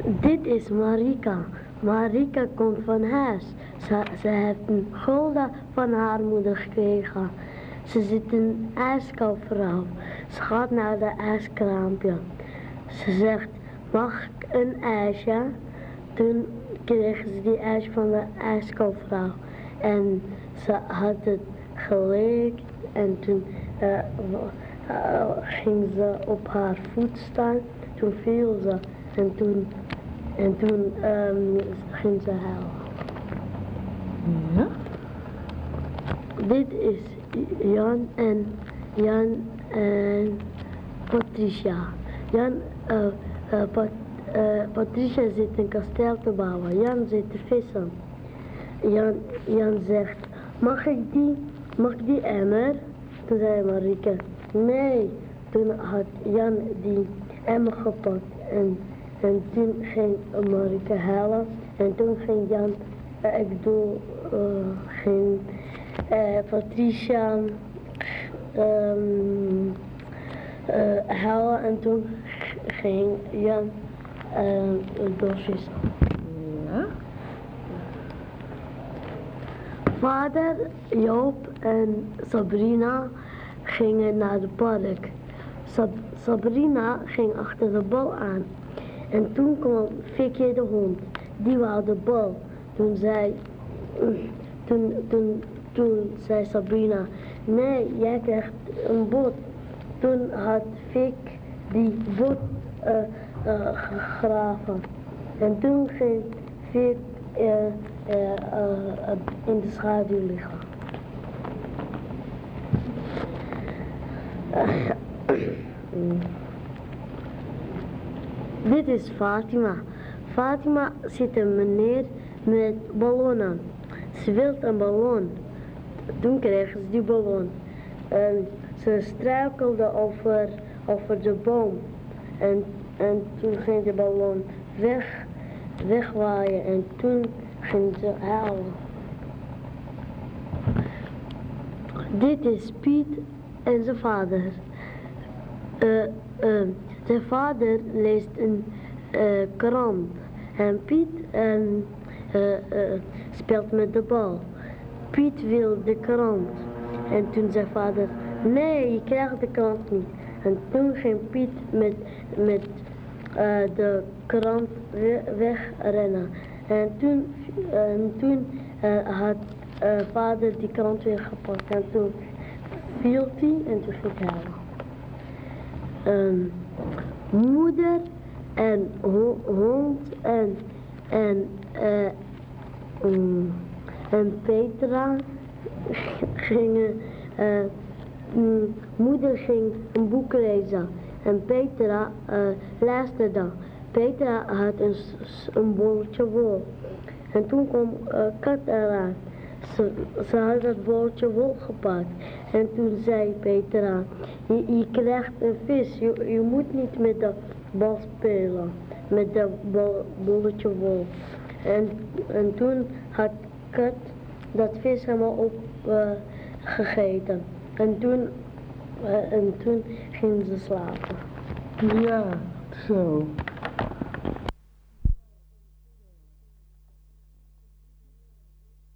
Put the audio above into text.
Dit is Marika. Marika komt van huis. Ze heeft een gulden van haar moeder gekregen. Ze zit in een ijskoopvrouw. Ze gaat naar de ijskraampje. Ze zegt, mag ik een ijsje? Toen kreeg ze die ijs van de ijskoopvrouw. En ze had het gelikt en toen ging ze op haar voet staan. Toen viel ze en toen ging ze huilen. Ja? Dit is Jan en Patricia. Patricia zit een kasteel te bouwen. Jan zit te vissen. Jan zegt, mag ik die emmer? Toen zei Marika, nee. Toen had Jan die emmer gepakt en toen ging Marika huilen en toen ging Jan, ging Patricia huilen en toen ging Jan doorvissen. Ja? Vader, Joop en Sabrina gingen naar het park. Sabrina ging achter de bal aan. En toen kwam Fikje de hond. Die wou de bal. Toen zei Sabrina, nee, jij krijgt een bot. Toen had Fik die bot gegraven. En toen ging Fik in de schaduw liggen. Dit is Fatima. Fatima ziet een meneer met ballonnen. Ze wil een ballon. Toen kreeg ze die ballon. Ze struikelde over de boom. En toen ging de ballon wegwaaien en toen ging ze huilen. Dit is Piet en zijn vader. Zijn vader leest een krant en Piet speelt met de bal. Piet wil de krant en toen zei vader, nee, je krijgt de krant niet. En toen ging Piet met de krant wegrennen. En toen had vader die krant weer gepakt en toen viel hij en toen ging hij huilen. Moeder en hond en Petra gingen, moeder ging een boek lezen en Petra luisterde. Petra had een bolletje wol en toen kwam kat eraan. Ze had dat bolletje wol gepakt en toen zei Petra, je krijgt een vis, je moet niet met de bal spelen, met dat bolletje wol. En toen had kat dat vis helemaal opgegeten en toen ging ze slapen. Ja, zo.